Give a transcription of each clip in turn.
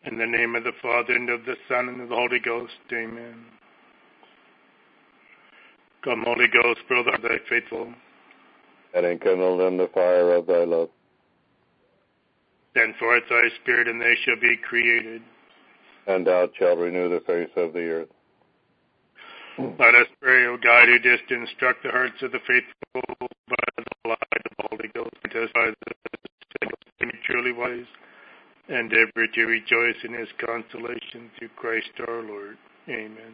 In the name of the Father, and of the Son, and of the Holy Ghost. Amen. Come, Holy Ghost, fill thy faithful, and enkindle them the fire of thy love. Send forth thy Spirit, and they shall be created. And thou shalt renew the face of the earth. Let us pray, O God, who didst instruct the hearts of the faithful by the light of the Holy Ghost, and by the truly wise, and ever to rejoice in his consolation through Christ our Lord. Amen.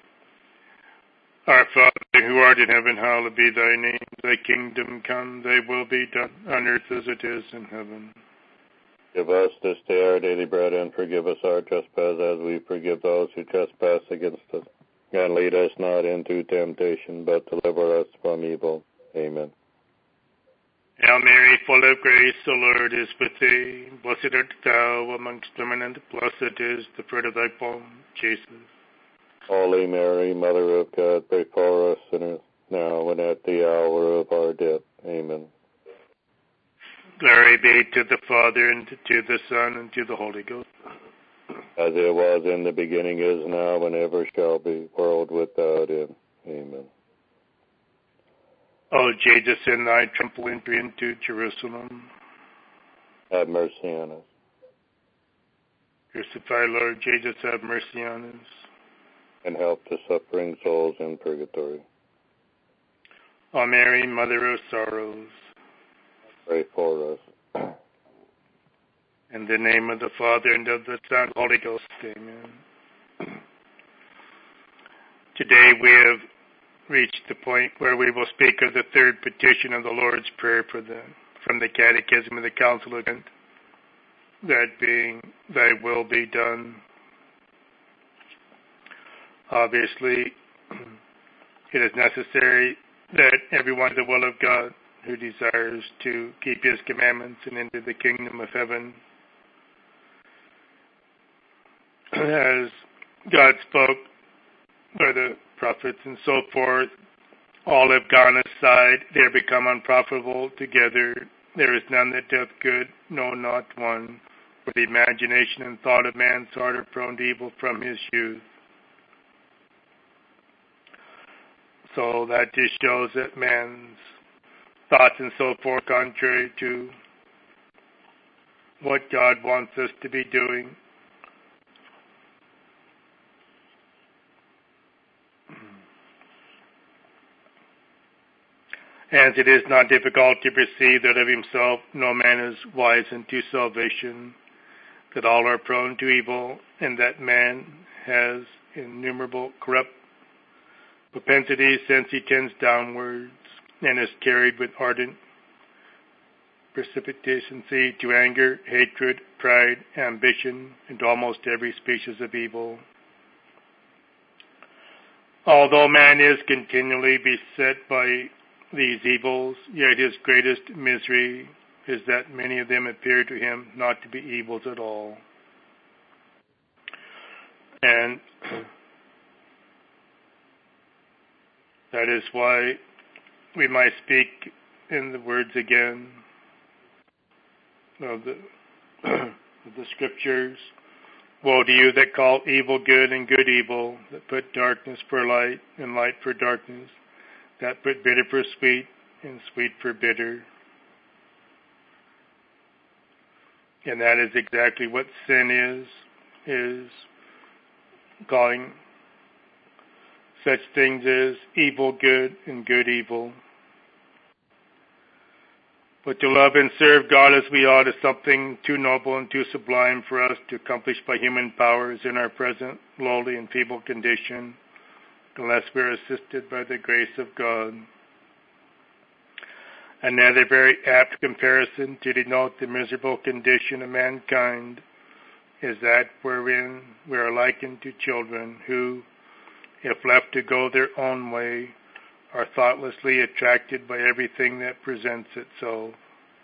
Our Father, who art in heaven, hallowed be thy name. Thy kingdom come, thy will be done, on earth as it is in heaven. Give us this day our daily bread, and forgive us our trespass as we forgive those who trespass against us. And lead us not into temptation, but deliver us from evil. Amen. Hail Mary, full of grace, the Lord is with thee. Blessed art thou amongst women, and blessed is the fruit of thy womb, Jesus. Holy Mary, Mother of God, pray for us sinners, now and at the hour of our death. Amen. Glory be to the Father, and to the Son, and to the Holy Ghost. As it was in the beginning, is now, and ever shall be, world without end. Amen. O Jesus, in thy triumphal entry into Jerusalem, have mercy on us. Crucify, Lord Jesus, have mercy on us. And help the suffering souls in purgatory. O Mary, Mother of Sorrows, pray for us. In the name of the Father, and of the Son, and of the Holy Ghost. Amen. Today we have reached the point where we will speak of the third petition of the Lord's Prayer from the Catechism of the Council of Trent, that being, thy will be done. Obviously, it is necessary that everyone the will of God who desires to keep his commandments and enter the kingdom of heaven, as God spoke by the prophets and so forth, all have gone aside, they are become unprofitable together. There is none that doth good, no, not one. For the imagination and thought of man's heart are prone to evil from his youth. So that just shows that man's thoughts and so forth contrary to what God wants us to be doing. As it is not difficult to perceive that of himself no man is wise unto salvation, that all are prone to evil, and that man has innumerable corrupt propensities since he tends downwards, and is carried with ardent precipitancy to anger, hatred, pride, ambition, and almost every species of evil. Although man is continually beset by these evils, yet his greatest misery is that many of them appear to him not to be evils at all. And that is why we might speak in the words again of the scriptures. Woe to you that call evil good and good evil, that put darkness for light and light for darkness, that put bitter for sweet and sweet for bitter. And that is exactly what sin is calling such things as evil good and good evil. But to love and serve God as we ought is something too noble and too sublime for us to accomplish by human powers in our present lowly and feeble condition, unless we are assisted by the grace of God. Another very apt comparison to denote the miserable condition of mankind is that wherein we are likened to children who, if left to go their own way, are thoughtlessly attracted by everything that presents itself.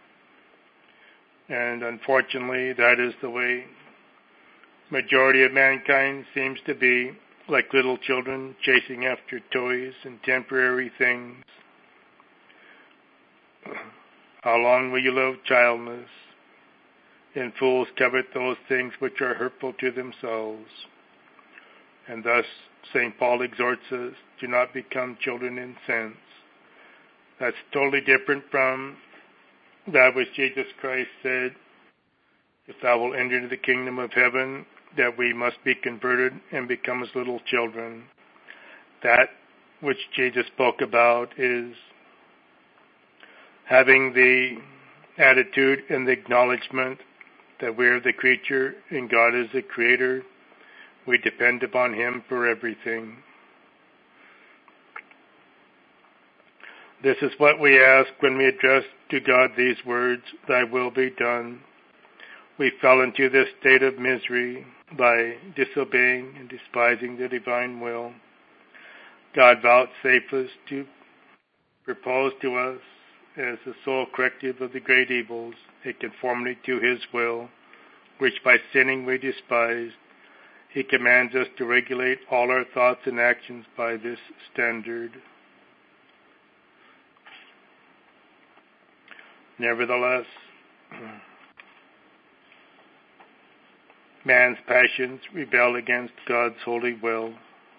And unfortunately, that is the way majority of mankind seems to be, like little children chasing after toys and temporary things. How long will you live childless? and fools covet those things which are hurtful to themselves. And thus St. Paul exhorts us to not become children in sense. That's totally different from that which Jesus Christ said, if thou wilt enter into the kingdom of heaven, that we must be converted and become as little children. That which Jesus spoke about is having the attitude and the acknowledgement that we are the creature and God is the creator. We depend upon Him for everything. This is what we ask when we address to God these words, Thy will be done. We fell into this state of misery by disobeying and despising the divine will. God vouchsafes to propose to us as the sole corrective of the great evils, a conformity to His will, which by sinning we despised. He commands us to regulate all our thoughts and actions by this standard. Nevertheless, man's passions rebel against God's holy will.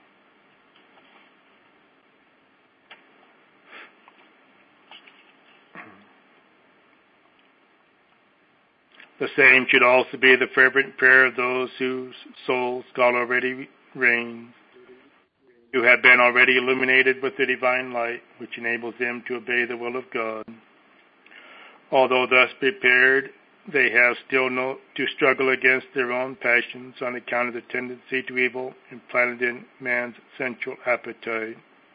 The same should also be the fervent prayer of those whose souls God already reigns, who have been already illuminated with the divine light, which enables them to obey the will of God. Although thus prepared, they have still to struggle against their own passions on account of the tendency to evil implanted in man's sensual appetite.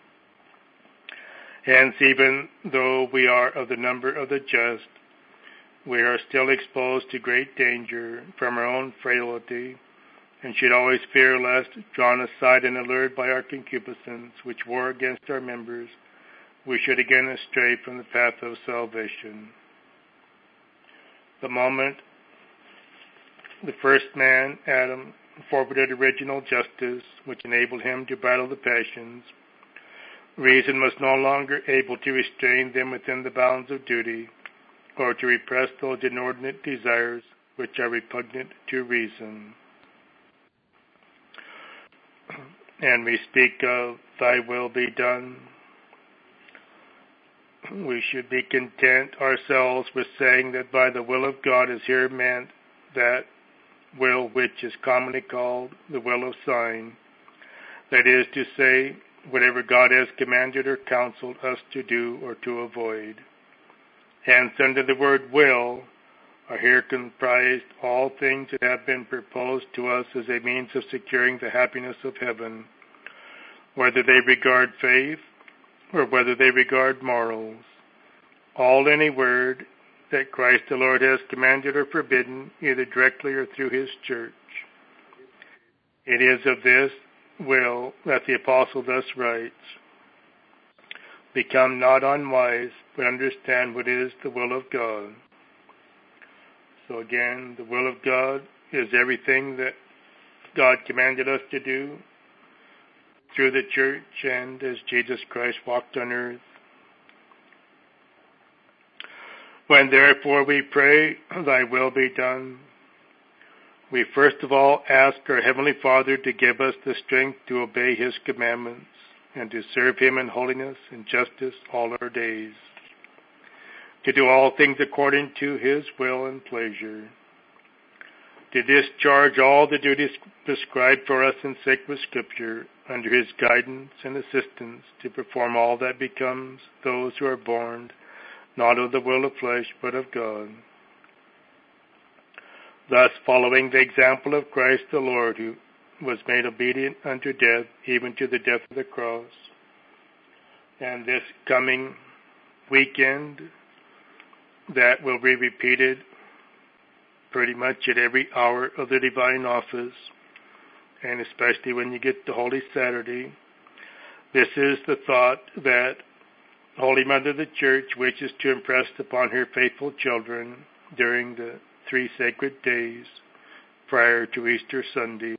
Hence, even though we are of the number of the just, we are still exposed to great danger from our own frailty, and should always fear lest, drawn aside and allured by our concupiscence, which war against our members, we should again astray from the path of salvation. The moment the first man, Adam, forfeited original justice, which enabled him to bridle the passions, reason was no longer able to restrain them within the bounds of duty, or to repress those inordinate desires which are repugnant to reason. And we speak of Thy will be done. We should be content ourselves with saying that by the will of God is here meant that will which is commonly called the will of sign, that is to say, whatever God has commanded or counseled us to do or to avoid. Hence, under the word will are here comprised all things that have been proposed to us as a means of securing the happiness of heaven, whether they regard faith or whether they regard morals. All any word that Christ the Lord has commanded or forbidden, either directly or through His church. It is of this will that the apostle thus writes, Become not unwise, but understand what is the will of God. So again, the will of God is everything that God commanded us to do through the church and as Jesus Christ walked on earth. When therefore we pray, Thy will be done, we first of all ask our Heavenly Father to give us the strength to obey His commandments and to serve Him in holiness and justice all our days, to do all things according to His will and pleasure, to discharge all the duties prescribed for us in sacred Scripture under His guidance and assistance, to perform all that becomes those who are born not of the will of flesh but of God. Thus, following the example of Christ the Lord, who was made obedient unto death, even to the death of the cross. And this coming weekend, that will be repeated pretty much at every hour of the divine office, and especially when you get to Holy Saturday. This is the thought that Holy Mother of the Church wishes to impress upon her faithful children during the 3 sacred days prior to Easter Sunday.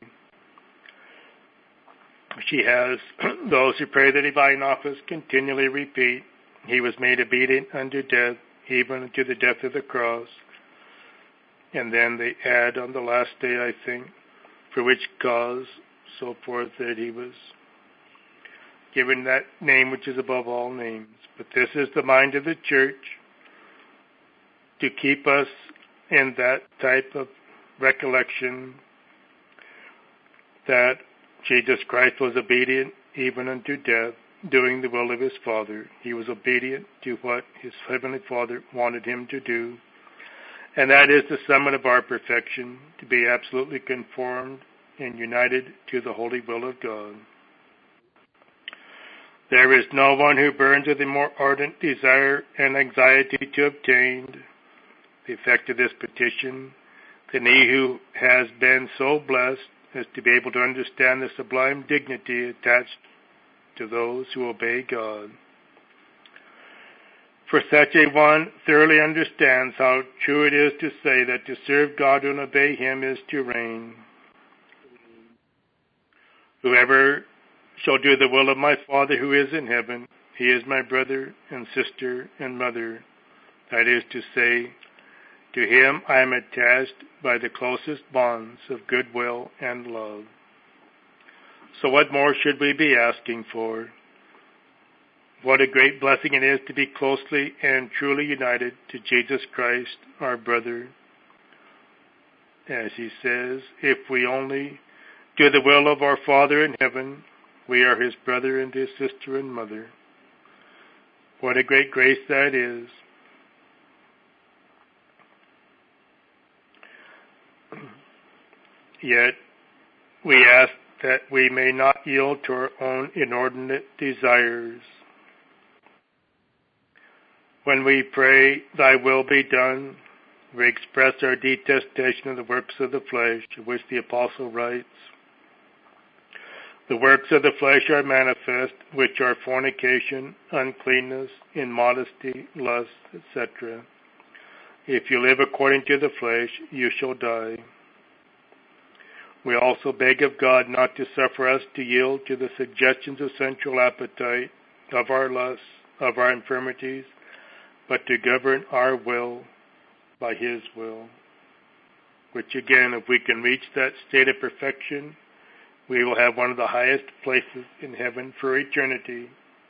She has those who pray the divine office continually repeat, He was made obedient unto death, even unto the death of the cross. and then they add on the last day, I think, for which cause, so forth, that he was given that name which is above all names. But this is the mind of the church, to keep us in that type of recollection that Jesus Christ was obedient even unto death, doing the will of his Father. He was obedient to what his heavenly Father wanted him to do. And that is the summit of our perfection, to be absolutely conformed and united to the holy will of God. There is no one who burns with a more ardent desire and anxiety to obtain the effect of this petition than he who has been so blessed as to be able to understand the sublime dignity attached to those who obey God. For such a one thoroughly understands how true it is to say that to serve God and obey him is to reign. Whoever shall do the will of my Father who is in heaven, he is my brother and sister and mother. That is to say, to him I am attached by the closest bonds of goodwill and love. So what more should we be asking for? What a great blessing it is to be closely and truly united to Jesus Christ, our brother. As he says, if we only do the will of our Father in heaven, we are his brother and his sister and mother. What a great grace that is. Yet we ask that we may not yield to our own inordinate desires. When we pray, thy will be done, we express our detestation of the works of the flesh, of which the apostle writes, the works of the flesh are manifest, which are fornication, uncleanness, immodesty, lust, etc. If you live according to the flesh, you shall die. We also beg of God not to suffer us to yield to the suggestions of sensual appetite, of our lusts, of our infirmities, but to govern our will by his will. Which again, if we can reach that state of perfection, we will have one of the highest places in heaven for eternity.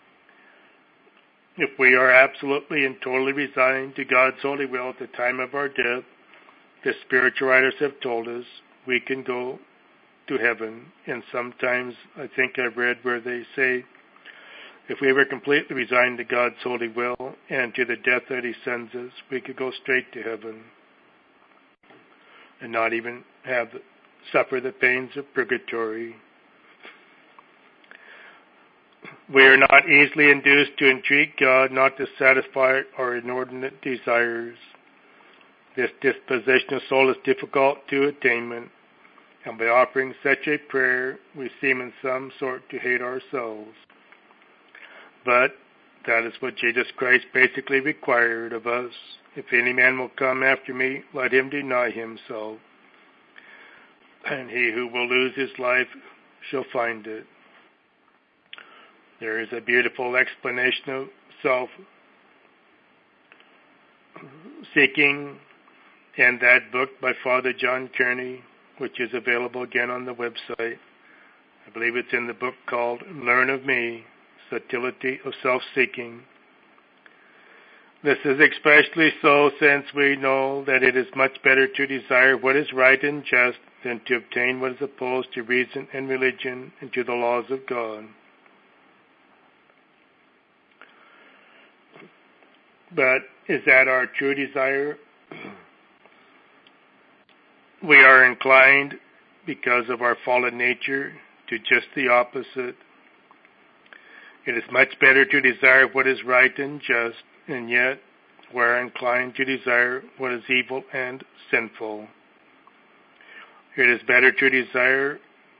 If we are absolutely and totally resigned to God's holy will at the time of our death, the spiritual writers have told us we can go to heaven. And sometimes I think I've read where they say, if we were completely resigned to God's holy will and to the death that he sends us, we could go straight to heaven and not even suffer the pains of purgatory. We are not easily induced to entreat God not to satisfy our inordinate desires. This disposition of soul is difficult to attainment, and by offering such a prayer, we seem in some sort to hate ourselves. But that is what Jesus Christ basically required of us. If any man will come after me, let him deny himself. And he who will lose his life shall find it. There is a beautiful explanation of self-seeking in that book by Father John Kearney, which is available again on the website. I believe it's in the book called Learn of Me, Subtlety of Self-Seeking. This is especially so since we know that it is much better to desire what is right and just than to obtain what is opposed to reason and religion and to the laws of God. But is that our true desire? We are inclined, because of our fallen nature, to just the opposite. It is much better to desire what is right and just, and yet we are inclined to desire what is evil and sinful. It is better to desire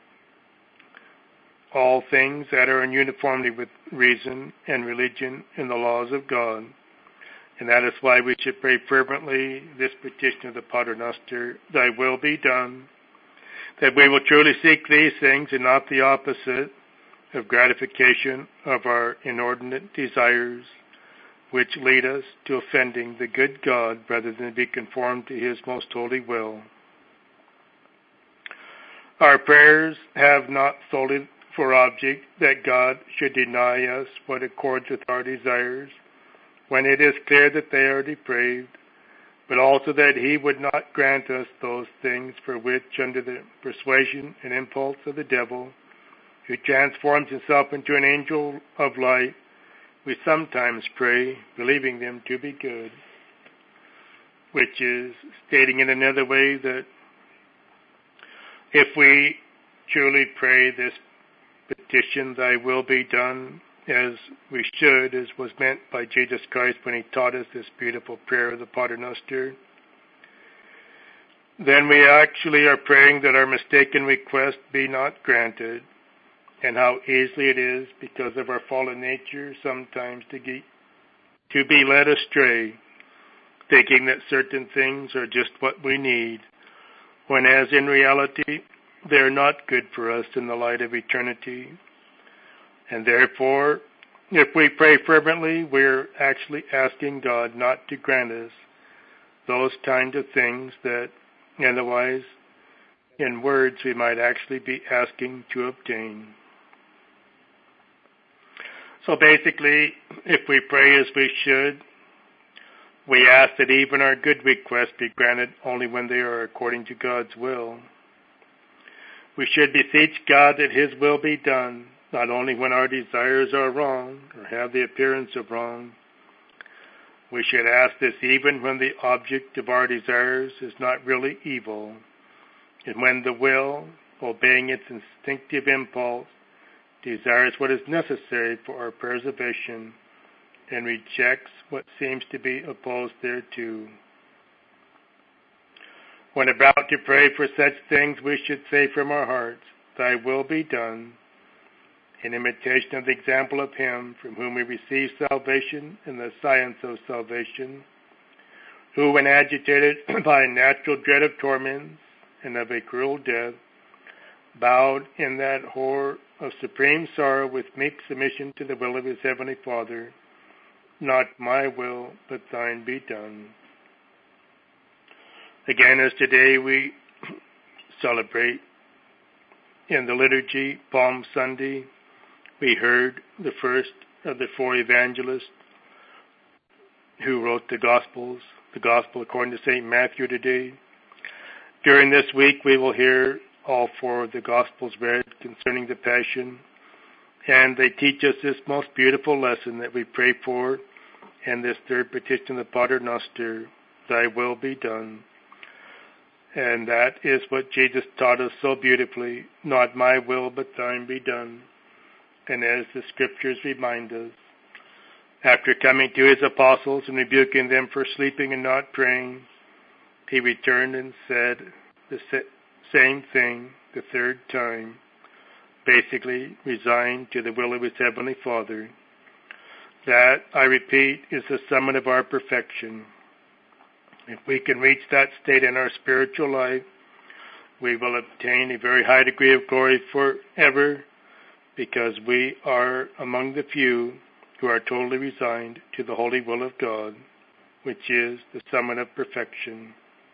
all things that are in uniformity with reason and religion and the laws of God. And that is why we should pray fervently this petition of the Pater Noster, thy will be done, that we will truly seek these things and not the opposite of gratification of our inordinate desires, which lead us to offending the good God rather than be conformed to his most holy will. Our prayers have not solely for object that God should deny us what accords with our desires, when it is clear that they are depraved, but also that he would not grant us those things for which, under the persuasion and impulse of the devil, who transforms himself into an angel of light, we sometimes pray, believing them to be good, which is stating in another way that if we truly pray this petition, thy will be done, as we should, as was meant by Jesus Christ when he taught us this beautiful prayer of the Pater Noster, then we actually are praying that our mistaken request be not granted, and how easily it is, because of our fallen nature, sometimes to be led astray, thinking that certain things are just what we need, when as in reality, they are not good for us in the light of eternity. And therefore, if we pray fervently, we're actually asking God not to grant us those kind of things that otherwise, in words, we might actually be asking to obtain. So basically, if we pray as we should, we ask that even our good requests be granted only when they are according to God's will. We should beseech God that his will be done, not only when our desires are wrong or have the appearance of wrong. We should ask this even when the object of our desires is not really evil, and when the will, obeying its instinctive impulse, desires what is necessary for our preservation and rejects what seems to be opposed thereto. When about to pray for such things, we should say from our hearts, thy will be done, in imitation of the example of him from whom we receive salvation and the science of salvation, who, when agitated by a natural dread of torments and of a cruel death, bowed in that horror of supreme sorrow with meek submission to the will of his heavenly Father, not my will, but thine be done. Again, as today we celebrate in the liturgy Palm Sunday, we heard the first of the four evangelists who wrote the Gospels, the Gospel according to St. Matthew today. During this week, we will hear all four of the Gospels read concerning the Passion, and they teach us this most beautiful lesson that we pray for in this third petition of the Pater Noster, thy will be done. And that is what Jesus taught us so beautifully, not my will, but thine be done. And as the scriptures remind us, after coming to his apostles and rebuking them for sleeping and not praying, he returned and said the same thing the third time, basically resigned to the will of his heavenly Father. That, I repeat, is the summit of our perfection. If we can reach that state in our spiritual life, we will obtain a very high degree of glory forever, because we are among the few who are totally resigned to the holy will of God, which is the summit of perfection.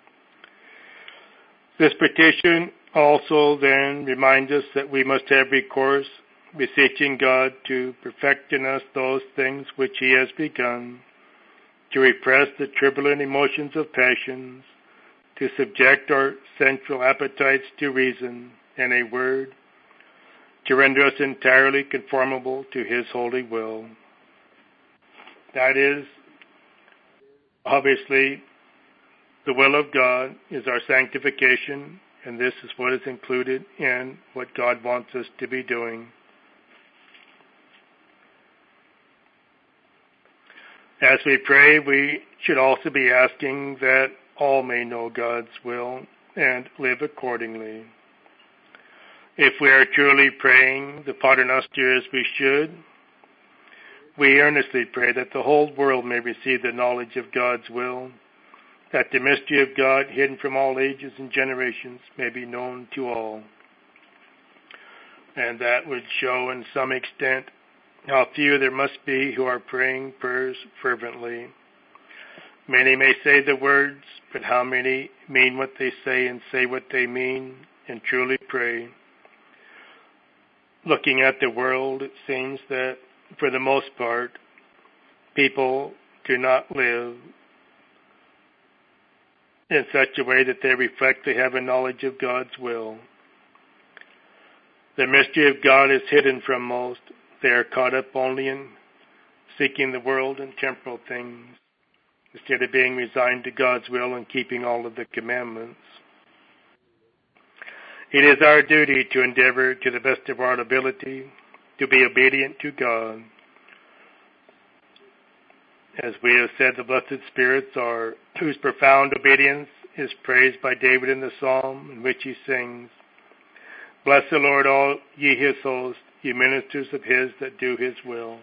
This petition also then reminds us that we must have recourse, beseeching God to perfect in us those things which he has begun, to repress the turbulent emotions of passions, to subject our sensual appetites to reason, in a word, to render us entirely conformable to his holy will. That is, obviously, the will of God is our sanctification, and this is what is included in what God wants us to be doing. As we pray, we should also be asking that all may know God's will and live accordingly. If we are truly praying the Pater Noster as we should, we earnestly pray that the whole world may receive the knowledge of God's will, that the mystery of God, hidden from all ages and generations, may be known to all. And that would show in some extent How few there must be who are praying prayers fervently. Many may say the words, but how many mean what they say and say what they mean and truly pray? Looking at the world, it seems that, for the most part, people do not live in such a way that they reflect they have a knowledge of God's will. The mystery of God is hidden from most. They are caught up only in seeking the world and temporal things, instead of being resigned to God's will and keeping all of the commandments. It is our duty to endeavor to the best of our ability to be obedient to God. As we have said, the blessed spirits are, whose profound obedience is praised by David in the psalm in which he sings, "Bless the Lord, all ye his hosts, ye ministers of his that do his will."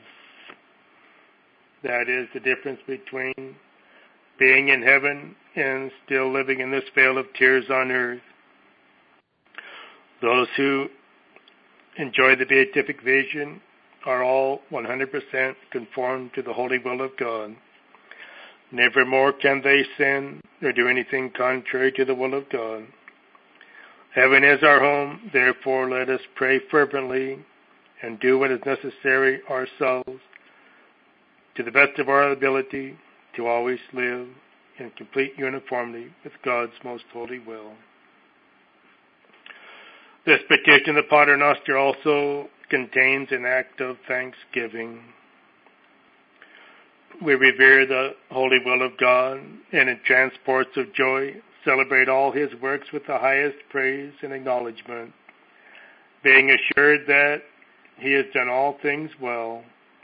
That is the difference between being in heaven and still living in this vale of tears on earth. Those who enjoy the beatific vision are all 100% conformed to the holy will of God. Nevermore can they sin or do anything contrary to the will of God. Heaven is our home, therefore let us pray fervently and do what is necessary ourselves to the best of our ability to always live in complete uniformity with God's most holy will. This petition, the Pater Noster, also contains an act of thanksgiving. We revere the holy will of God and in transports of joy celebrate all his works with the highest praise and acknowledgement, being assured that he has done all things well.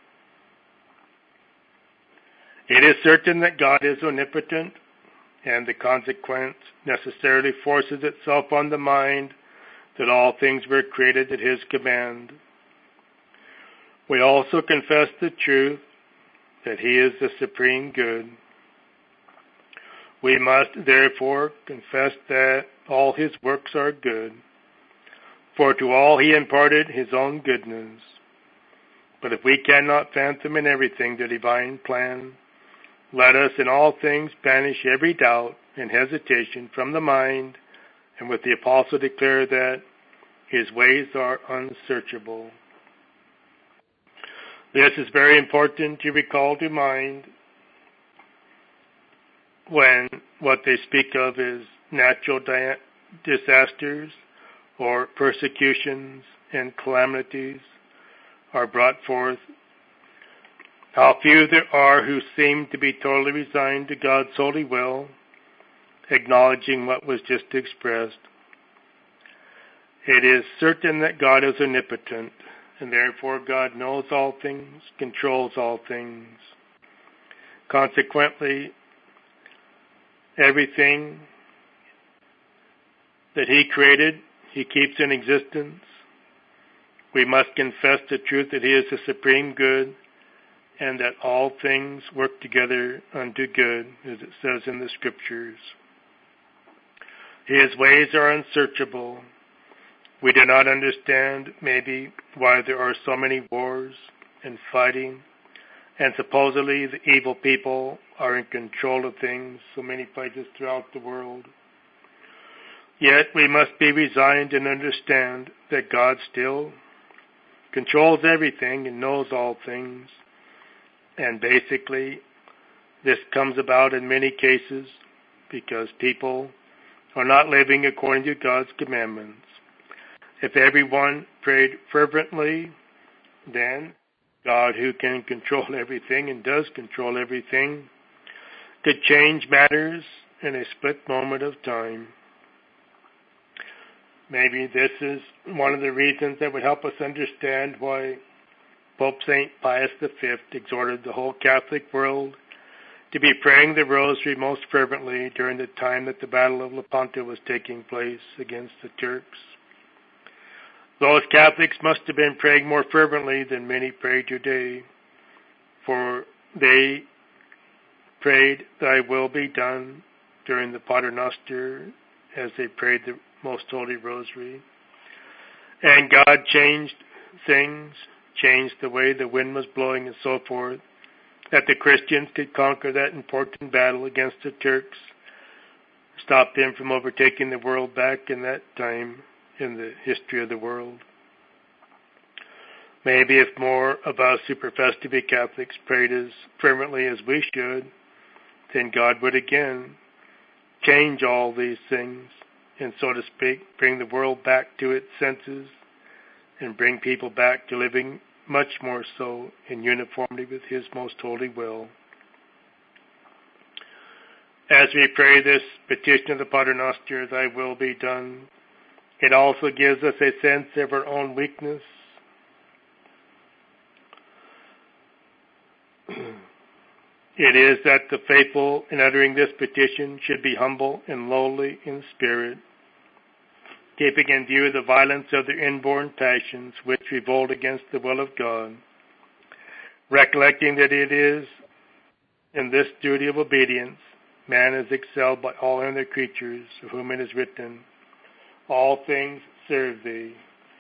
It is certain that God is omnipotent, and the consequence necessarily forces itself on the mind that all things were created at his command. We also confess the truth that he is the supreme good. We must therefore confess that all his works are good, for to all he imparted his own goodness. But if we cannot fathom in everything the divine plan, let us in all things banish every doubt and hesitation from the mind, and with the apostle declare that his ways are unsearchable. This is very important to recall to mind when what they speak of is natural disasters or persecutions and calamities are brought forth. How few there are who seem to be totally resigned to God's holy will, acknowledging what was just expressed. It is certain that God is omnipotent, and therefore God knows all things, controls all things. Consequently, everything that he created, he keeps in existence. We must confess the truth that he is the supreme good, and that all things work together unto good, as it says in the Scriptures. His ways are unsearchable. We do not understand, maybe, why there are so many wars and fighting, and supposedly the evil people are in control of things, so many places throughout the world. Yet we must be resigned and understand that God still controls everything and knows all things. And basically, this comes about in many cases because people are not living according to God's commandments. If everyone prayed fervently, then God, who can control everything and does control everything, could change matters in a split moment of time. Maybe this is one of the reasons that would help us understand why Pope St. Pius V exhorted the whole Catholic world to be praying the Rosary most fervently during the time that the Battle of Lepanto was taking place against the Turks. Those Catholics must have been praying more fervently than many pray today, for they prayed, "Thy will be done," during the Pater Noster as they prayed the Most Holy Rosary. And God changed things changed the way the wind was blowing and so forth, that the Christians could conquer that important battle against the Turks, stop them from overtaking the world back in that time in the history of the world. Maybe if more of us who profess to be Catholics prayed as fervently as we should, then God would again change all these things and, so to speak, bring the world back to its senses and bring people back to living much more so in uniformity with His most holy will. As we pray this petition of the Pater Noster, Thy will be done, it also gives us a sense of our own weakness. It is that the faithful in uttering this petition should be humble and lowly in spirit, keeping in view the violence of their inborn passions which revolt against the will of God, recollecting that it is in this duty of obedience man is excelled by all other creatures, of whom it is written, all things serve thee.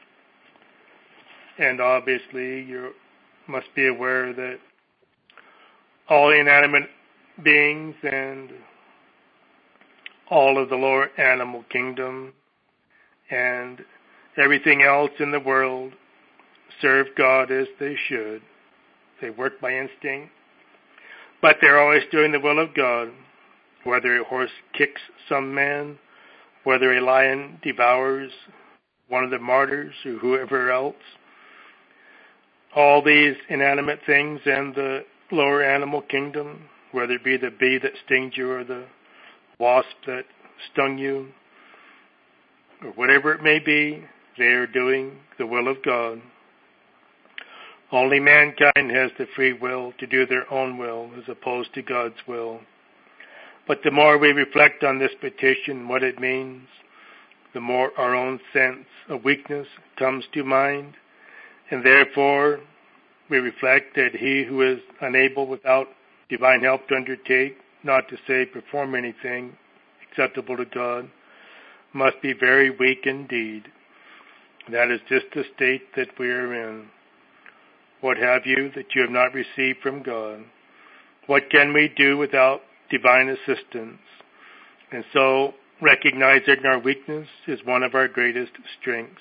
And obviously you must be aware that all inanimate beings and all of the lower animal kingdom and everything else in the world serve God as they should. They work by instinct, but they're always doing the will of God. Whether a horse kicks some man, whether a lion devours one of the martyrs or whoever else, all these inanimate things and the lower animal kingdom, whether it be the bee that stings you or the wasp that stung you, or whatever it may be, they are doing the will of God. Only mankind has the free will to do their own will as opposed to God's will. But the more we reflect on this petition, what it means, the more our own sense of weakness comes to mind, and therefore we reflect that he who is unable without divine help to undertake, not to say perform anything acceptable to God, must be very weak indeed. That is just the state that we are in. What have you that you have not received from God? What can we do without divine assistance? And so recognizing our weakness is one of our greatest strengths.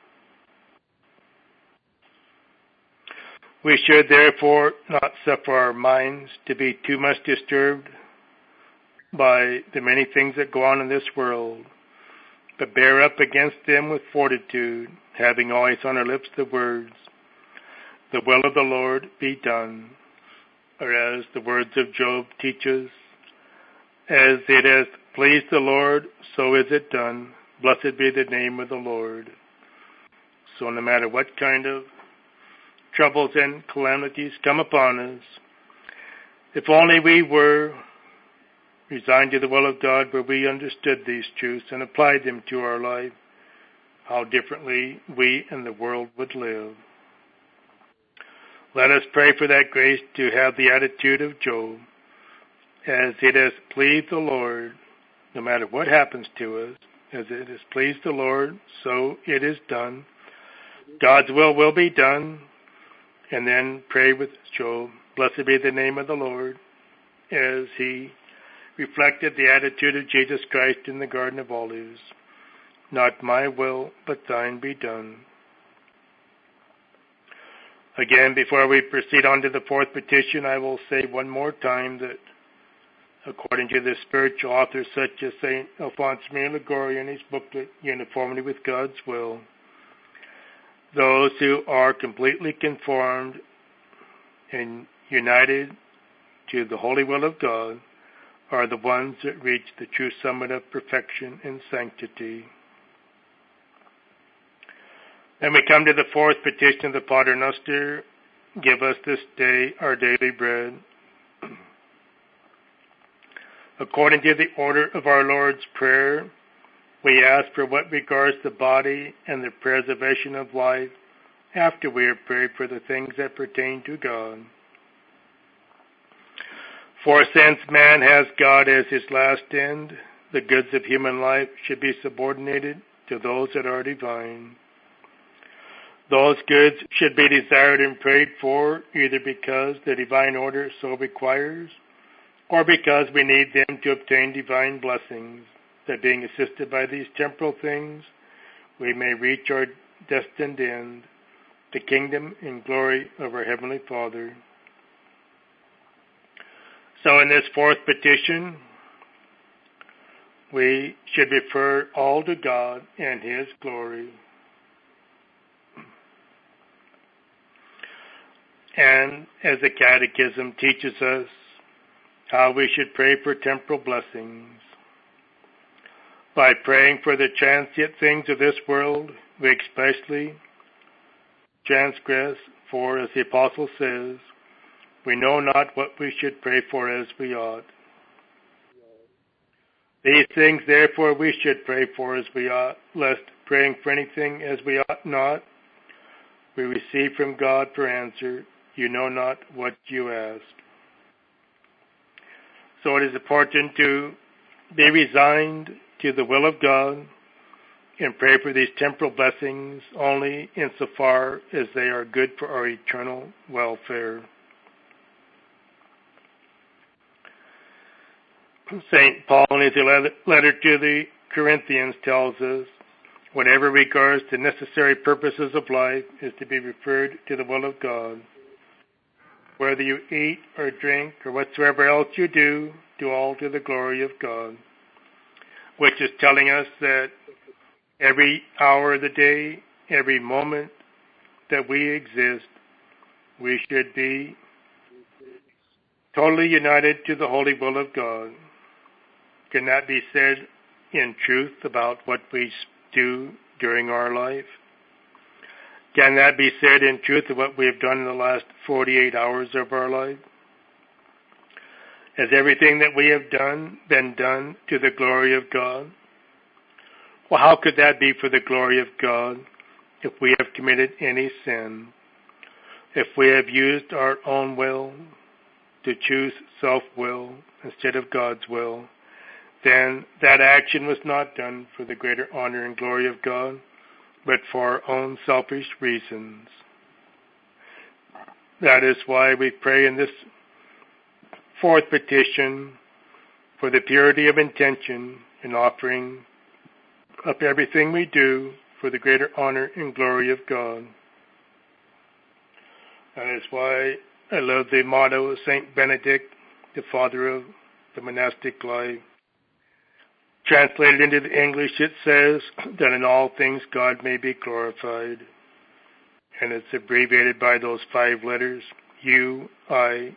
We should therefore not suffer our minds to be too much disturbed by the many things that go on in this world, but bear up against them with fortitude, having always on our lips the words, the will of the Lord be done, or as the words of Job teach us, as it has pleased the Lord, so is it done. Blessed be the name of the Lord. So no matter what kind of troubles and calamities come upon us, if only we were resigned to the will of God, where we understood these truths and applied them to our life, how differently we and the world would live. Let us pray for that grace to have the attitude of Job, as it has pleased the Lord, no matter what happens to us, as it has pleased the Lord, so it is done. God's will be done. And then pray with Job, blessed be the name of the Lord, as he reflected the attitude of Jesus Christ in the Garden of Olives. Not my will, but thine be done. Again, before we proceed on to the fourth petition, I will say one more time that according to the spiritual authors such as St. Alphonse Marie Liguori in his booklet, Uniformity with God's Will, those who are completely conformed and united to the holy will of God are the ones that reach the true summit of perfection and sanctity. Then we come to the fourth petition of the Pater Noster, give us this day our daily bread. According to the order of our Lord's Prayer, we ask for what regards the body and the preservation of life after we have prayed for the things that pertain to God. For since man has God as his last end, the goods of human life should be subordinated to those that are divine. Those goods should be desired and prayed for, either because the divine order so requires, or because we need them to obtain divine blessings, that being assisted by these temporal things, we may reach our destined end, the kingdom and glory of our Heavenly Father. So in this fourth petition, we should refer all to God and His glory. And as the Catechism teaches us how we should pray for temporal blessings. By praying for the transient things of this world, we especially transgress, for, as the Apostle says, we know not what we should pray for as we ought. These things, therefore, we should pray for as we ought, lest, praying for anything as we ought not, we receive from God for answer, you know not what you ask. So it is important to be resigned to the will of God and pray for these temporal blessings only insofar as they are good for our eternal welfare. St. Paul in his letter to the Corinthians tells us, whatever regards to necessary purposes of life is to be referred to the will of God. Whether you eat or drink or whatsoever else you do, do all to the glory of God. Which is telling us that every hour of the day, every moment that we exist, we should be totally united to the holy will of God. Can that be said in truth about what we do during our life? Can that be said in truth of what we have done in the last 48 hours of our life? Has everything that we have done been done to the glory of God? Well, how could that be for the glory of God if we have committed any sin? If we have used our own will to choose self-will instead of God's will, then that action was not done for the greater honor and glory of God, but for our own selfish reasons. That is why we pray in this fourth petition for the purity of intention in offering up everything we do for the greater honor and glory of God. That is why I love the motto of St. Benedict, the father of the monastic life. Translated into the English, it says that in all things God may be glorified. And it's abbreviated by those 5 letters, U-I-O-G-D.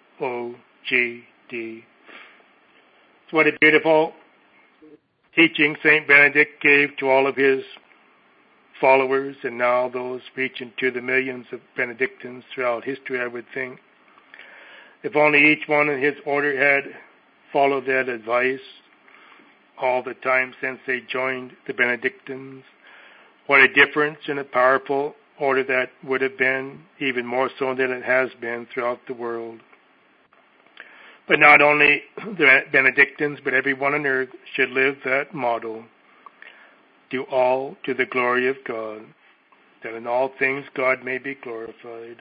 So what a beautiful teaching St. Benedict gave to all of his followers, and now those reaching to the millions of Benedictines throughout history, I would think. If only each one in his order had followed that advice all the time since they joined the Benedictines, what a difference and a powerful order that would have been, even more so than it has been throughout the world. But not only the Benedictines, but everyone on earth should live that model. Do all to the glory of God, that in all things God may be glorified.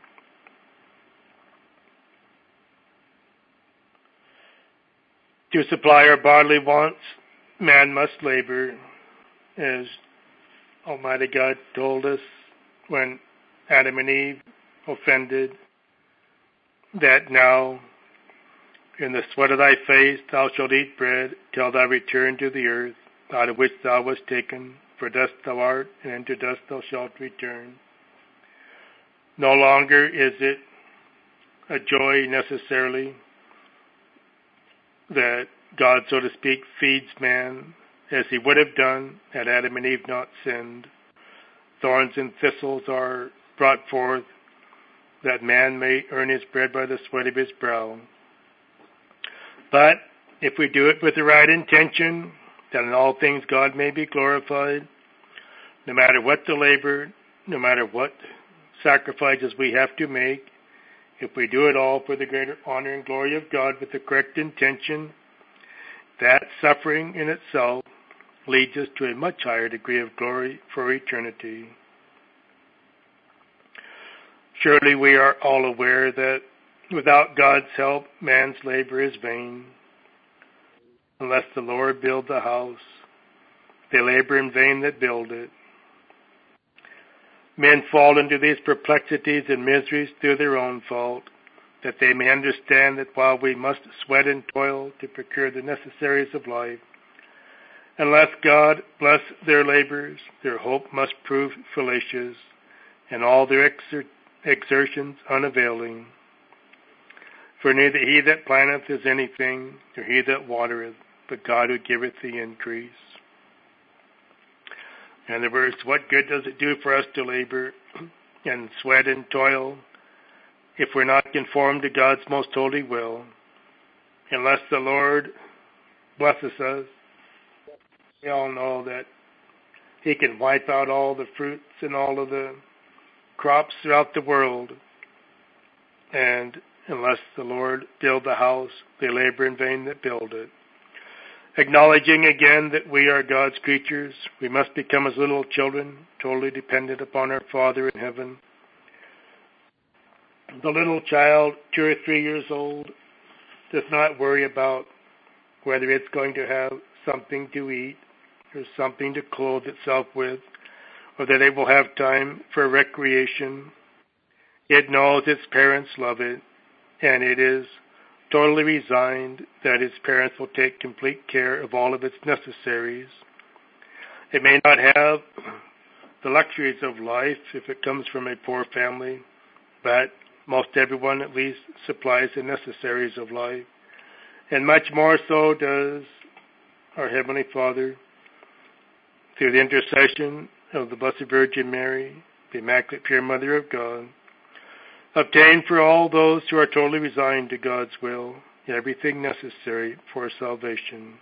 To supply our bodily wants, man must labor, as Almighty God told us when Adam and Eve offended, that now in the sweat of thy face thou shalt eat bread till thou return to the earth, out of which thou wast taken, for dust thou art, and into dust thou shalt return. No longer is it a joy necessarily that God, so to speak, feeds man as he would have done had Adam and Eve not sinned. Thorns and thistles are brought forth that man may earn his bread by the sweat of his brow. But if we do it with the right intention, that in all things God may be glorified, no matter what the labor, no matter what sacrifices we have to make, if we do it all for the greater honor and glory of God with the correct intention, that suffering in itself leads us to a much higher degree of glory for eternity. Surely we are all aware that without God's help, man's labor is vain. Unless the Lord build the house, they labor in vain that build it. Men fall into these perplexities and miseries through their own fault, that they may understand that while we must sweat and toil to procure the necessaries of life, unless God bless their labors, their hope must prove fallacious, and all their exertions unavailing. For neither he that planteth is anything, nor he that watereth, but God who giveth the increase. In other words, what good does it do for us to labor and sweat and toil if we're not conformed to God's most holy will? Unless the Lord blesses us, we all know that he can wipe out all the fruits and all of the crops throughout the world. And unless the Lord build the house, they labor in vain that build it. Acknowledging again that we are God's creatures, we must become as little children, totally dependent upon our Father in heaven. The little child, 2 or 3 years old, does not worry about whether it's going to have something to eat or something to clothe itself with, or that it will have time for recreation. It knows its parents love it, and it is totally resigned that its parents will take complete care of all of its necessaries. It may not have the luxuries of life if it comes from a poor family, but most everyone at least supplies the necessaries of life. And much more so does our Heavenly Father through the intercession of the Blessed Virgin Mary, the Immaculate Pure Mother of God, obtain for all those who are totally resigned to God's will everything necessary for salvation.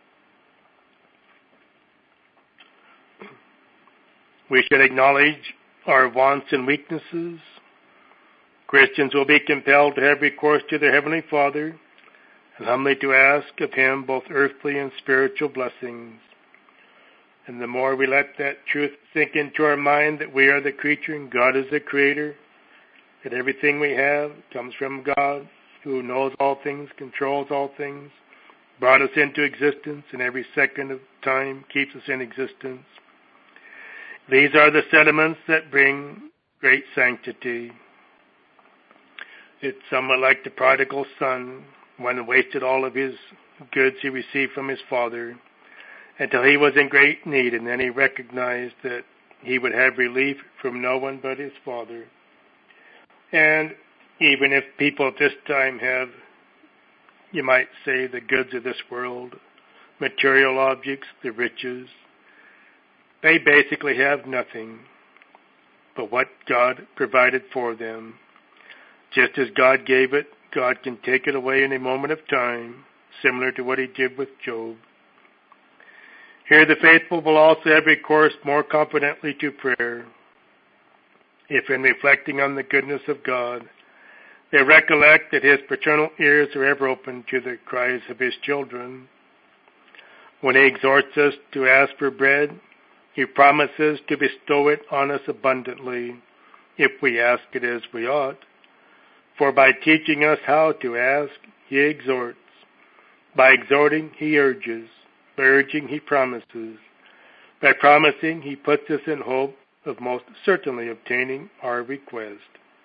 We should acknowledge our wants and weaknesses. Christians will be compelled to have recourse to their Heavenly Father and humbly to ask of Him both earthly and spiritual blessings. And the more we let that truth sink into our mind that we are the creature and God is the creator, that everything we have comes from God, who knows all things, controls all things, brought us into existence, and every second of time keeps us in existence. These are the sentiments that bring great sanctity. It's somewhat like the prodigal son, one who wasted all of his goods he received from his father until he was in great need, and then he recognized that he would have relief from no one but his father. And even if people at this time have, you might say, the goods of this world, material objects, the riches, they basically have nothing but what God provided for them. Just as God gave it, God can take it away in a moment of time, similar to what He did with Job. Here the faithful will also have recourse more confidently to prayer. If in reflecting on the goodness of God, they recollect that His paternal ears are ever open to the cries of His children. When He exhorts us to ask for bread, He promises to bestow it on us abundantly, if we ask it as we ought. For by teaching us how to ask, He exhorts. By exhorting, He urges. By urging, He promises. By promising, He puts us in hope of most certainly obtaining our request.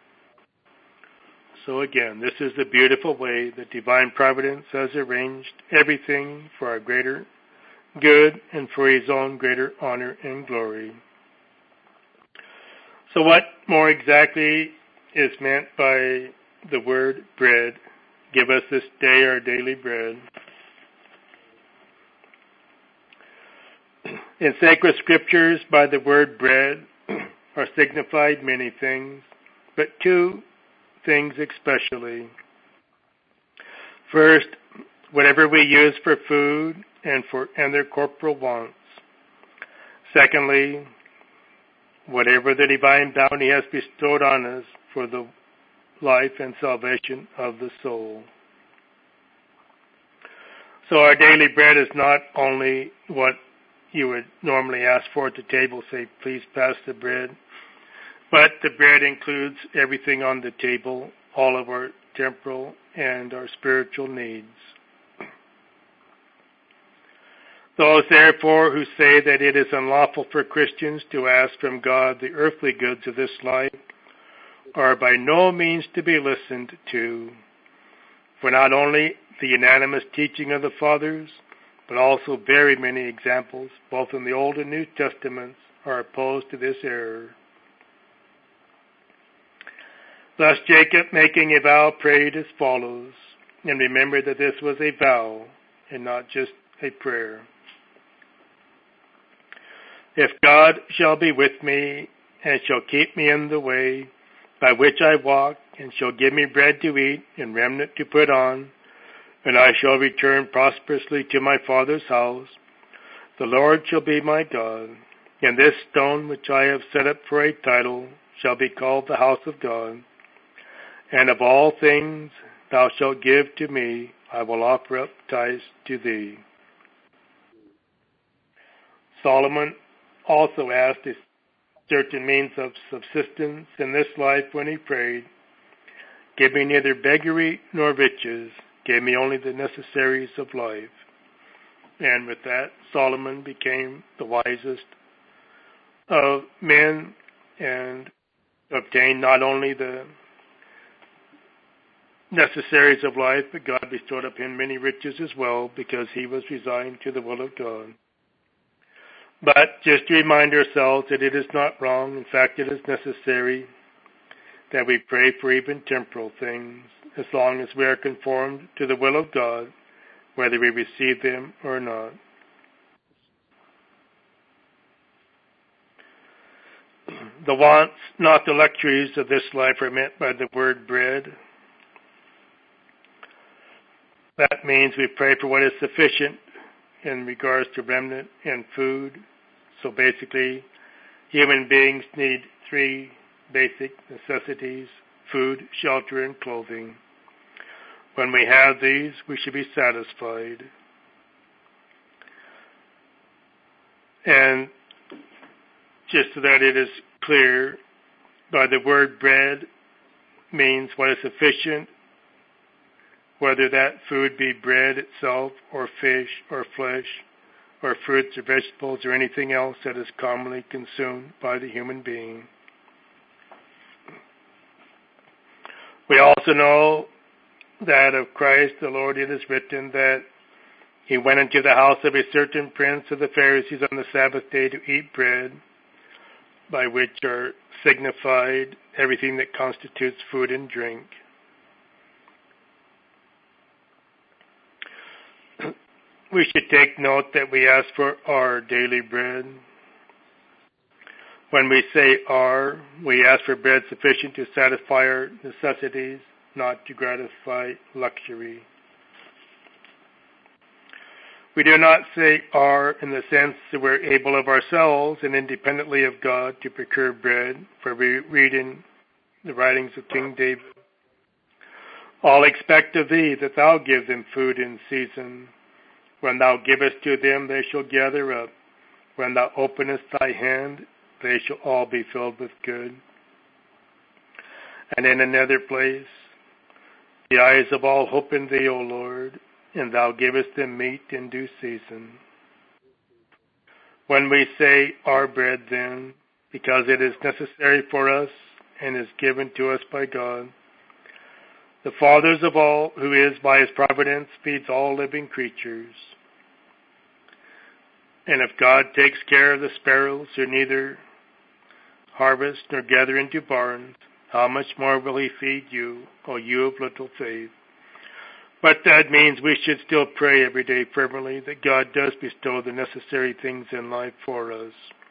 So again, this is the beautiful way that divine providence has arranged everything for our greater good and for His own greater honor and glory. So what more exactly is meant by the word bread? Give us this day our daily bread. In sacred scriptures, by the word bread are signified many things, but two things especially. First, whatever we use for food and for their corporal wants. Secondly, whatever the divine bounty has bestowed on us for the life and salvation of the soul. So our daily bread is not only what you would normally ask for at the table, say, please pass the bread, But the bread includes everything on the table, all of our temporal and our spiritual needs. Those, therefore, who say that it is unlawful for Christians to ask from God the earthly goods of this life are by no means to be listened to, for not only the unanimous teaching of the Fathers, but also very many examples, both in the Old and New Testaments, are opposed to this error. Thus Jacob, making a vow, prayed as follows, and remember that this was a vow and not just a prayer. If God shall be with me, and shall keep me in the way by which I walk, and shall give me bread to eat, and raiment to put on, and I shall return prosperously to my father's house, the Lord shall be my God, and this stone which I have set up for a title shall be called the house of God. And of all things thou shalt give to me, I will offer up tithes to thee. Solomon also asked a certain means of subsistence in this life when he prayed, give me neither beggary nor riches, give me only the necessaries of life. And with that, Solomon became the wisest of men and obtained not only the necessaries of life, but God bestowed upon him many riches as well, because he was resigned to the will of God. But just to remind ourselves that it is not wrong, in fact it is necessary, that we pray for even temporal things, as long as we are conformed to the will of God, whether we receive them or not. The wants, not the luxuries of this life, are meant by the word bread. That means we pray for what is sufficient in regards to remnant and food. So basically, human beings need three basic necessities: food, shelter, and clothing. When we have these, we should be satisfied. And just so that it is clear, by the word bread means what is sufficient, whether that food be bread itself, or fish, or flesh, or fruits or vegetables, or anything else that is commonly consumed by the human being. We also know that of Christ the Lord it is written that he went into the house of a certain prince of the Pharisees on the Sabbath day to eat bread, by which are signified everything that constitutes food and drink. We should take note that we ask for our daily bread. When we say our, we ask for bread sufficient to satisfy our necessities, not to gratify luxury. We do not say our in the sense that we're able of ourselves and independently of God to procure bread, for we read in the writings of King David, all expect of thee that thou give them food in season. When thou givest to them, they shall gather up. When thou openest thy hand, they shall all be filled with good. And in another place, the eyes of all hope in thee, O Lord, and thou givest them meat in due season. When we say our bread, then, because it is necessary for us and is given to us by God, the fathers of all, who is by his providence feeds all living creatures. And if God takes care of the sparrows who neither harvest nor gather into barns, how much more will he feed you, O you of little faith? But that means we should still pray every day fervently that God does bestow the necessary things in life for us.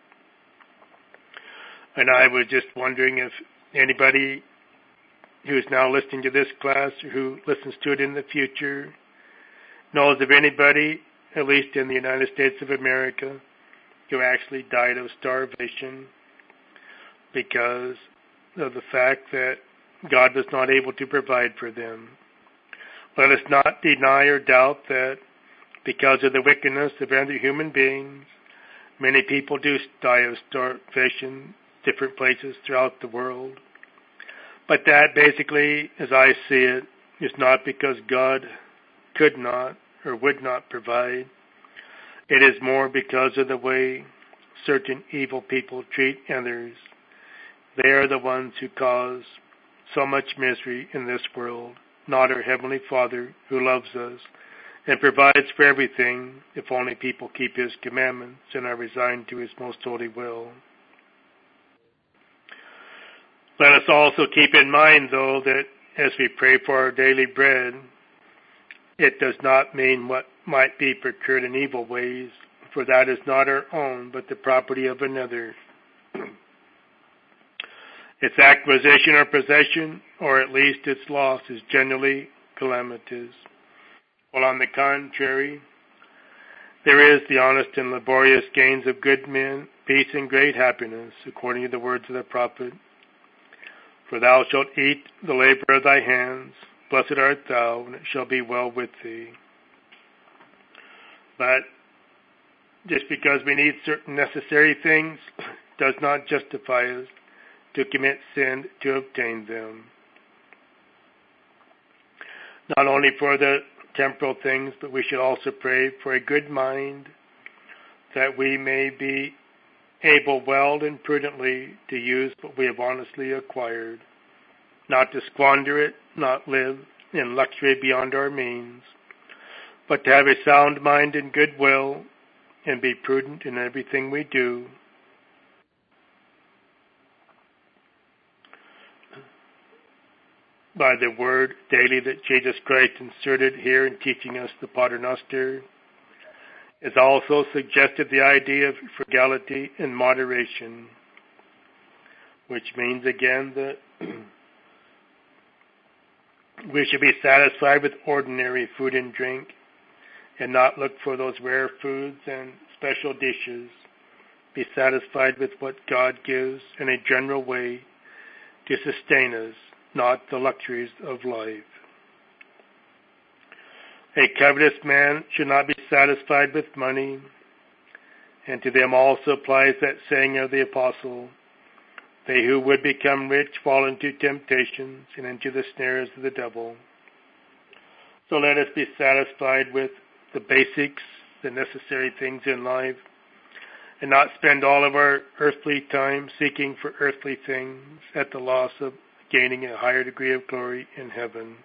And I was just wondering if anybody who is now listening to this class or who listens to it in the future knows of anybody, at least in the United States of America, who actually died of starvation because of the fact that God was not able to provide for them. Let us not deny or doubt that because of the wickedness of other human beings, many people do die of starvation different places throughout the world. But that basically, as I see it, is not because God could not or would not provide. It is more because of the way certain evil people treat others. They are the ones who cause so much misery in this world, not our Heavenly Father who loves us and provides for everything if only people keep His commandments and are resigned to His most holy will. Let us also keep in mind, though, that as we pray for our daily bread, it does not mean what might be procured in evil ways, for that is not our own, but the property of another. Its acquisition or possession, or at least its loss, is generally calamitous. While on the contrary, there is the honest and laborious gains of good men, peace and great happiness, according to the words of the prophet. For thou shalt eat the labor of thy hands, blessed art thou, and it shall be well with thee. But just because we need certain necessary things does not justify us to commit sin to obtain them. Not only for the temporal things, but we should also pray for a good mind, that we may be able well and prudently to use what we have honestly acquired, not to squander it, not live in luxury beyond our means, but to have a sound mind and good will, and be prudent in everything we do. By the word daily that Jesus Christ inserted here in teaching us the Pater Noster, is also suggested the idea of frugality and moderation, which means again that we should be satisfied with ordinary food and drink and not look for those rare foods and special dishes. Be satisfied with what God gives in a general way to sustain us, not the luxuries of life. A covetous man should not be satisfied with money, and to them also applies that saying of the apostle, they who would become rich fall into temptations and into the snares of the devil. So let us be satisfied with the basics, the necessary things in life, and not spend all of our earthly time seeking for earthly things at the loss of gaining a higher degree of glory in heaven.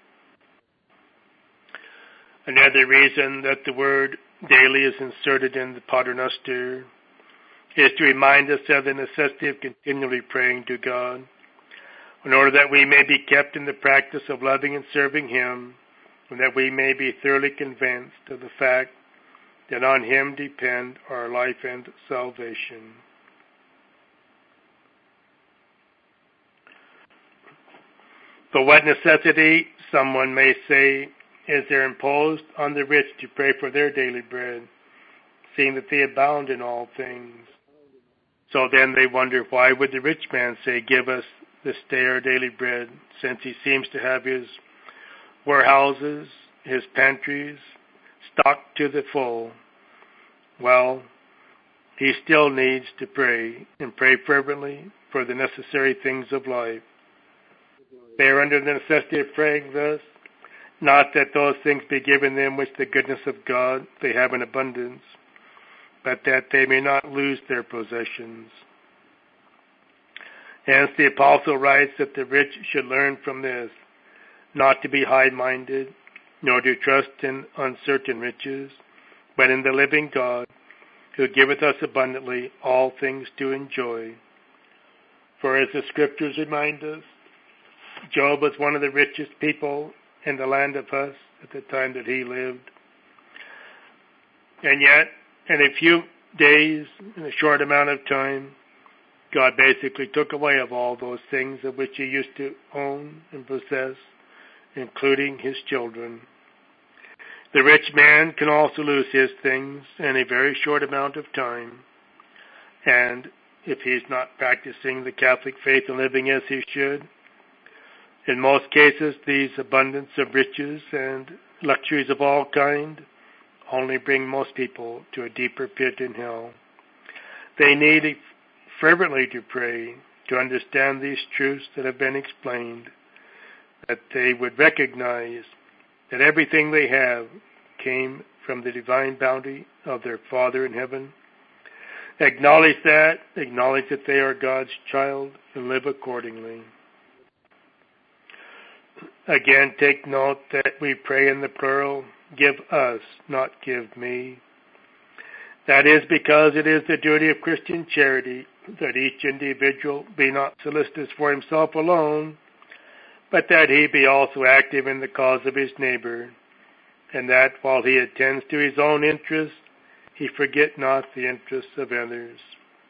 Another reason that the word daily is inserted in the Pater Noster is to remind us of the necessity of continually praying to God, in order that we may be kept in the practice of loving and serving Him, and that we may be thoroughly convinced of the fact that on Him depend our life and salvation. But what necessity, someone may say, is there imposed on the rich to pray for their daily bread, seeing that they abound in all things? So then they wonder, why would the rich man say, give us this day our daily bread, since he seems to have his warehouses, his pantries, stocked to the full? Well, he still needs to pray, and pray fervently for the necessary things of life. They are under the necessity of praying thus, not that those things be given them which the goodness of God they have in abundance, but that they may not lose their possessions. Hence the apostle writes that the rich should learn from this, not to be high-minded, nor to trust in uncertain riches, but in the living God, who giveth us abundantly all things to enjoy. For as the Scriptures remind us, Job was one of the richest people in the land of Uz at the time that he lived. And yet, in a few days, in a short amount of time, God basically took away of all those things of which he used to own and possess, including his children. The rich man can also lose his things in a very short amount of time. And if he's not practicing the Catholic faith and living as he should, in most cases, these abundance of riches and luxuries of all kind only bring most people to a deeper pit in hell. They need fervently to pray, to understand these truths that have been explained, that they would recognize that everything they have came from the divine bounty of their Father in heaven. Acknowledge that they are God's child, and live accordingly. Again, take note that we pray in the plural, give us, not give me. That is because it is the duty of Christian charity that each individual be not solicitous for himself alone, but that he be also active in the cause of his neighbor, and that while he attends to his own interests, he forget not the interests of others.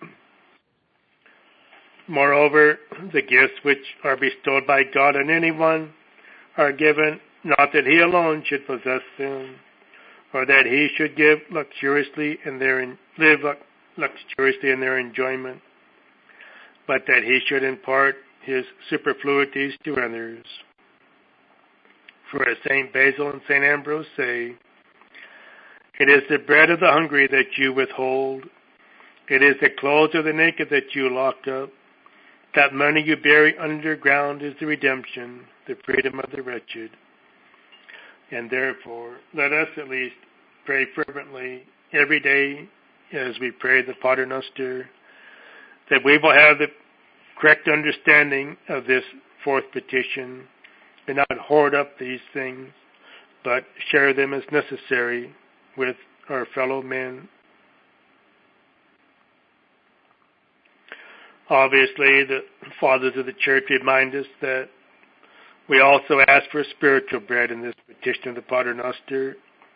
Moreover, the gifts which are bestowed by God on anyone are given not that he alone should possess them, or that he should give luxuriously in live luxuriously in their enjoyment, but that he should impart his superfluities to others. For as St. Basil and St. Ambrose say, it is the bread of the hungry that you withhold. It is the clothes of the naked that you lock up. That money you bury underground is the redemption, the freedom of the wretched. And therefore, let us at least pray fervently every day as we pray the Pater Noster, that we will have the correct understanding of this fourth petition and not hoard up these things, but share them as necessary with our fellow men. Obviously, the fathers of the church remind us that we also ask for spiritual bread in this petition of the Pater Noster,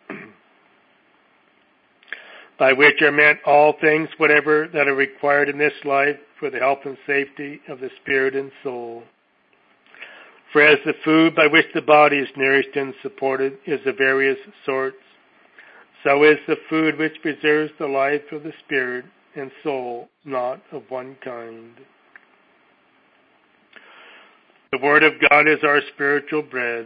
by which are meant all things whatever that are required in this life for the health and safety of the spirit and soul. For as the food by which the body is nourished and supported is of various sorts, so is the food which preserves the life of the spirit and soul not of one kind. The Word of God is our spiritual bread.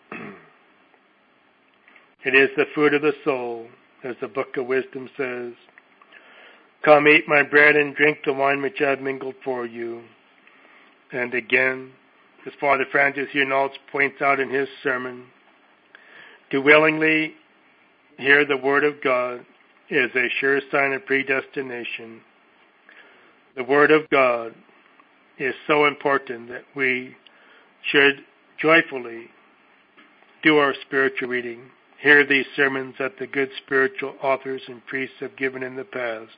It is the food of the soul, as the Book of Wisdom says, come eat my bread and drink the wine which I have mingled for you. And again, as Father Francis Hunold points out in his sermon, to willingly hear the Word of God is a sure sign of predestination. The Word of God is so important that we should joyfully do our spiritual reading, hear these sermons that the good spiritual authors and priests have given in the past.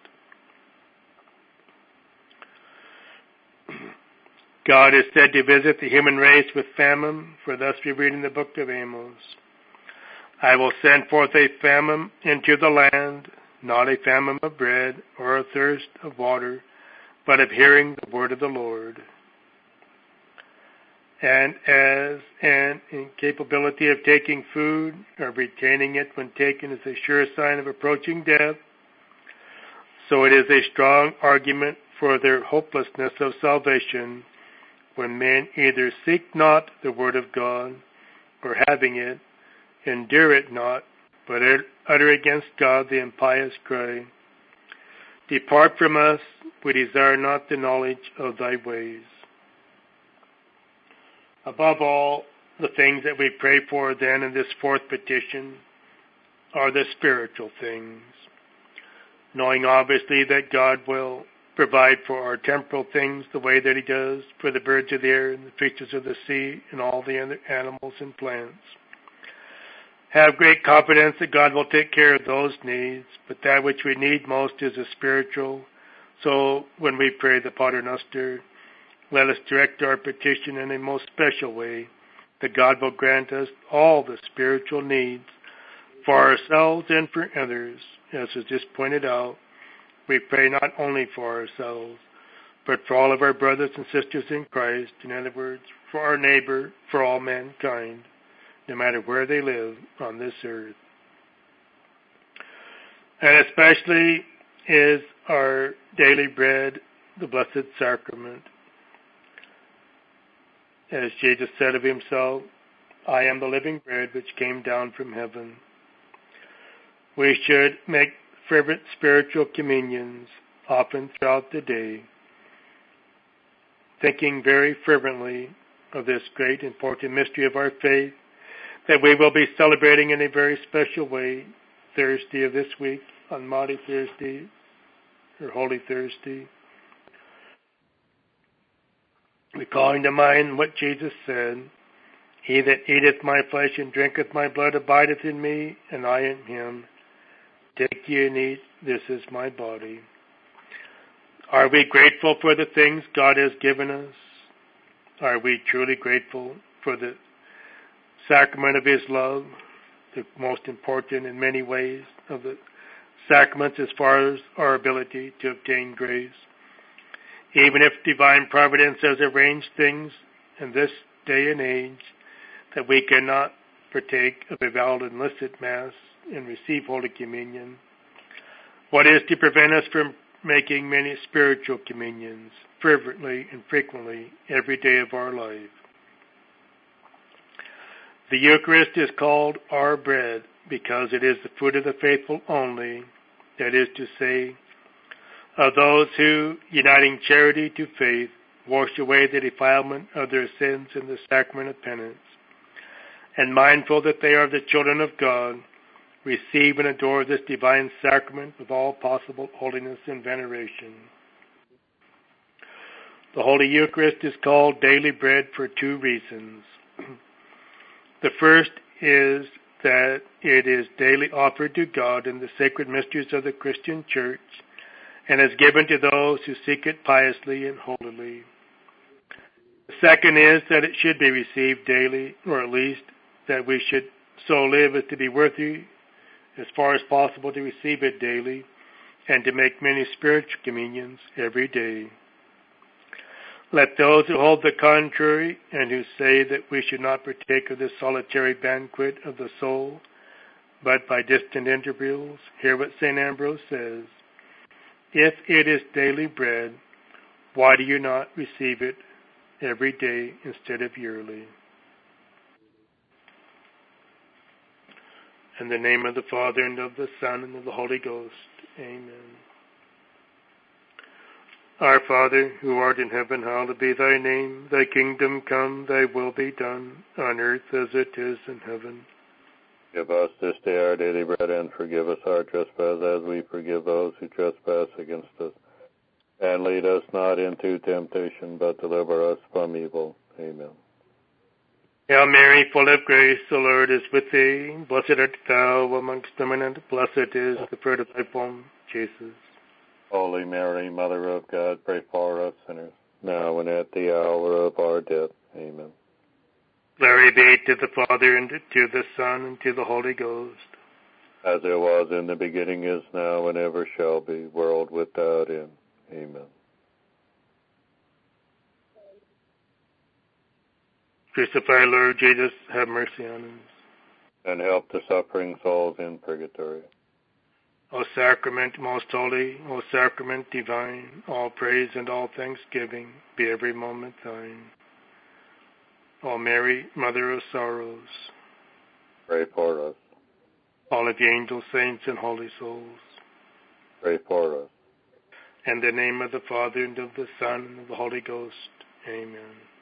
God is said to visit the human race with famine, for thus we read in the book of Amos, I will send forth a famine into the land, not a famine of bread or a thirst of water, but of hearing the word of the Lord. And as an incapability of taking food or retaining it when taken is a sure sign of approaching death, so it is a strong argument for their hopelessness of salvation when men either seek not the word of God, or having it, endure it not, but utter against God the impious cry, depart from us, we desire not the knowledge of thy ways. Above all, the things that we pray for then in this fourth petition are the spiritual things, knowing obviously that God will provide for our temporal things the way that he does for the birds of the air and the fishes of the sea and all the other animals and plants. Have great confidence that God will take care of those needs, but that which we need most is a spiritual. So when we pray the Pater Noster, let us direct our petition in a most special way, that God will grant us all the spiritual needs for ourselves and for others. As was just pointed out, we pray not only for ourselves, but for all of our brothers and sisters in Christ, in other words, for our neighbor, for all mankind, no matter where they live on this earth. And especially is our daily bread, the Blessed Sacrament. As Jesus said of himself, I am the living bread which came down from heaven. We should make fervent spiritual communions often throughout the day, thinking very fervently of this great important mystery of our faith that we will be celebrating in a very special way Thursday of this week, on Maundy Thursday, or Holy Thursday. Recalling to mind what Jesus said, "He that eateth my flesh and drinketh my blood abideth in me, and I in him. Take ye and eat, this is my body." Are we grateful for the things God has given us? Are we truly grateful for the sacrament of His love, the most important in many ways of the sacraments as far as our ability to obtain grace? Even if divine providence has arranged things in this day and age that we cannot partake of a valid and licit Mass and receive Holy Communion, what is to prevent us from making many spiritual communions fervently and frequently every day of our life? The Eucharist is called our bread because it is the food of the faithful only, that is to say, of those who, uniting charity to faith, wash away the defilement of their sins in the sacrament of penance, and mindful that they are the children of God, receive and adore this divine sacrament with all possible holiness and veneration. The Holy Eucharist is called daily bread for two reasons. The first is that it is daily offered to God in the sacred mysteries of the Christian Church and is given to those who seek it piously and holily. The second is that it should be received daily, or at least that we should so live as to be worthy as far as possible to receive it daily and to make many spiritual communions every day. Let those who hold the contrary and who say that we should not partake of this solitary banquet of the soul, but by distant intervals, hear what St. Ambrose says: "If it is daily bread, why do you not receive it every day instead of yearly?" In the name of the Father, and of the Son, and of the Holy Ghost. Amen. Our Father, who art in heaven, hallowed be thy name. Thy kingdom come, thy will be done, on earth as it is in heaven. Give us this day our daily bread, and forgive us our trespasses as we forgive those who trespass against us. And lead us not into temptation, but deliver us from evil. Amen. Hail Mary, full of grace, the Lord is with thee. Blessed art thou amongst women, and blessed is the fruit of thy womb, Jesus. Holy Mary, Mother of God, pray for us sinners, now and at the hour of our death. Amen. Glory be to the Father, and to the Son, and to the Holy Ghost. As it was in the beginning, is now, and ever shall be, world without end. Amen. Crucified Lord Jesus, have mercy on us. And help the suffering souls in purgatory. O sacrament most holy, O sacrament divine, all praise and all thanksgiving be every moment thine. O Mary, Mother of sorrows, pray for us. All of the angels, saints, and holy souls, pray for us. In the name of the Father, and of the Son, and of the Holy Ghost. Amen.